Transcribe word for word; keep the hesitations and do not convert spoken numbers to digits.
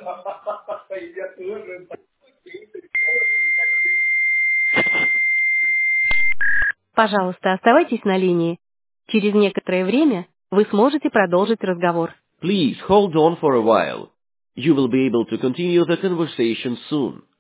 Пожалуйста, оставайтесь на линии. Через некоторое время вы сможете продолжить разговор. Please hold on for a while. You will be able to continue the conversation soon.